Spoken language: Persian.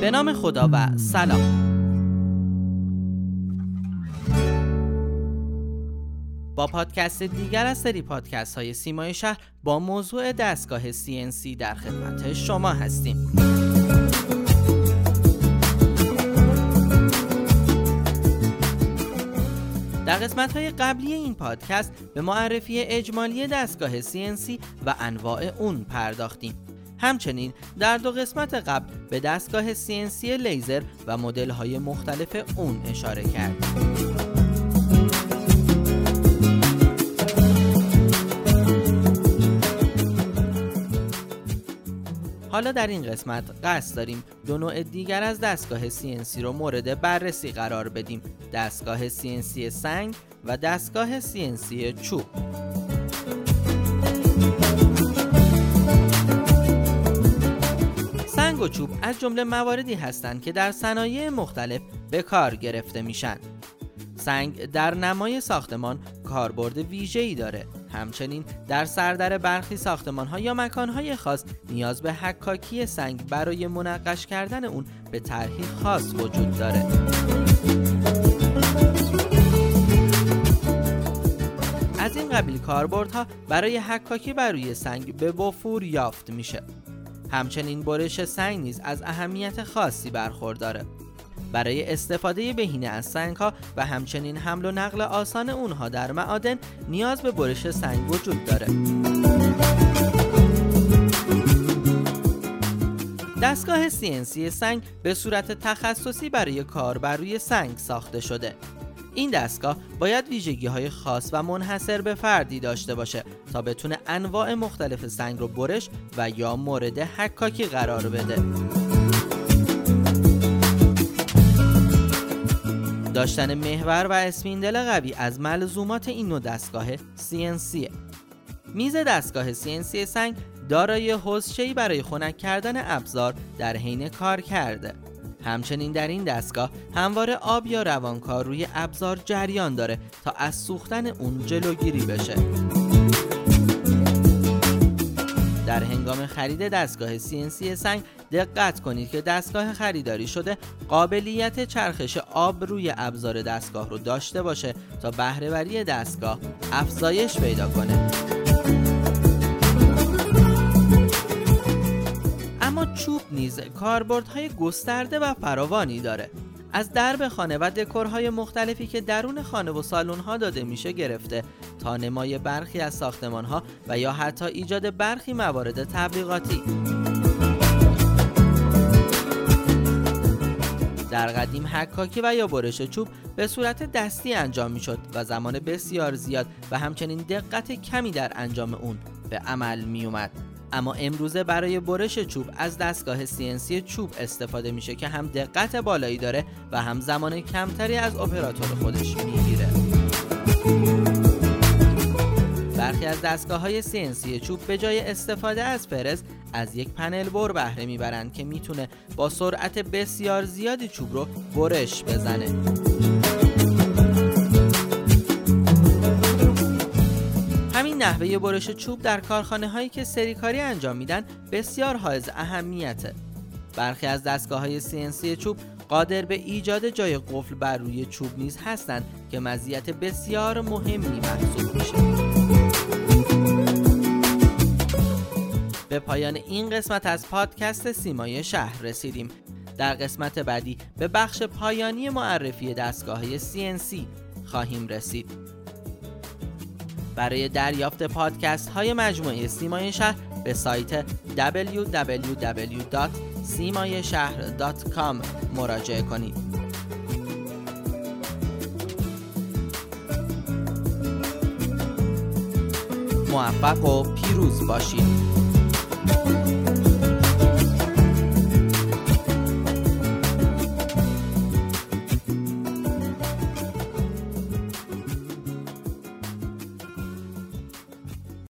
به نام خدا و سلام. با پادکست دیگر از سری پادکست های سیمای شهر با موضوع دستگاه CNC در خدمت شما هستیم. در قسمت‌های قبلی این پادکست به معرفی اجمالی دستگاه CNC و انواع اون پرداختیم. همچنین در 2 قسمت قبل به دستگاه CNC لیزر و مدل‌های مختلف اون اشاره کردیم. حالا در این قسمت قصد داریم 2 نوع دیگر از دستگاه CNC رو مورد بررسی قرار بدیم: دستگاه CNC سنگ و دستگاه CNC چوب. سنگ و چوب از جمله مواردی هستند که در صنایع مختلف به کار گرفته میشن. سنگ در نمای ساختمان کاربرد ویژه‌ای داره. همچنین در سردر برخی ساختمان‌ها یا مکان‌های خاص نیاز به حکاکی سنگ برای منقش کردن اون به طرحی خاص وجود داره. از این قبیل کاربردها برای حکاکی بر روی سنگ به وفور یافت میشه. همچنین برش سنگ نیز از اهمیت خاصی برخورداره. برای استفاده بهینه از سنگ‌ها و همچنین حمل و نقل آسان اونها در معادن نیاز به برش سنگ وجود داره. دستگاه CNC سنگ به صورت تخصصی برای کار بر روی سنگ ساخته شده. این دستگاه باید ویژگی‌های خاص و منحصر به فردی داشته باشه تا بتونه انواع مختلف سنگ رو برش و یا مورد حکاکی قرار بده. داشتن محور و اسپیندل قوی از ملزومات این نوع دستگاه CNC. میز دستگاه CNC سنگ دارای حوضچه‌ای برای خنک کردن ابزار در حین کار کرده. همچنین در این دستگاه همواره آب یا روانکار روی ابزار جریان داره تا از سوختن اون جلوگیری بشه. در هنگام خرید دستگاه CNC سنگ دقت کنید که دستگاه خریداری شده قابلیت چرخش آب روی ابزار دستگاه رو داشته باشه تا بهره‌وری دستگاه افزایش پیدا کنه. اما چوب نیز کاربردهای گسترده و فراوانی داره. از درب خانه و دکورهای مختلفی که درون خانه و سالن‌ها داده میشه گرفته تا نمای برخی از ساختمان‌ها و یا حتی ایجاد برخی موارد تبلیغاتی. در قدیم حکاکی و یا برش چوب به صورت دستی انجام میشد و زمان بسیار زیاد و همچنین دقت کمی در انجام اون به عمل می اومد. اما امروزه برای برش چوب از دستگاه CNC چوب استفاده میشه که هم دقت بالایی داره و هم زمان کمتری از اپراتور خودش میگیره. برخی از دستگاه‌های CNC چوب به جای استفاده از فرز از یک پنل بر بهره میبرند که میتونه با سرعت بسیار زیادی چوب رو برش بزنه. همین نحوه برش چوب در کارخانه‌هایی که سریکاری انجام میدن بسیار حائز اهمیته. برخی از دستگاه‌های CNC چوب قادر به ایجاد جای قفل بر روی چوب نیز هستند که مزیت بسیار مهمی محسوب میشه. به پایان این قسمت از پادکست سیمای شهر رسیدیم. در قسمت بعدی به بخش پایانی معرفی دستگاه‌های CNC خواهیم رسید. برای دریافت پادکست های مجموعه سیمای شهر به سایت www.simayeshahr.com مراجعه کنید. موفق و پیروز باشید.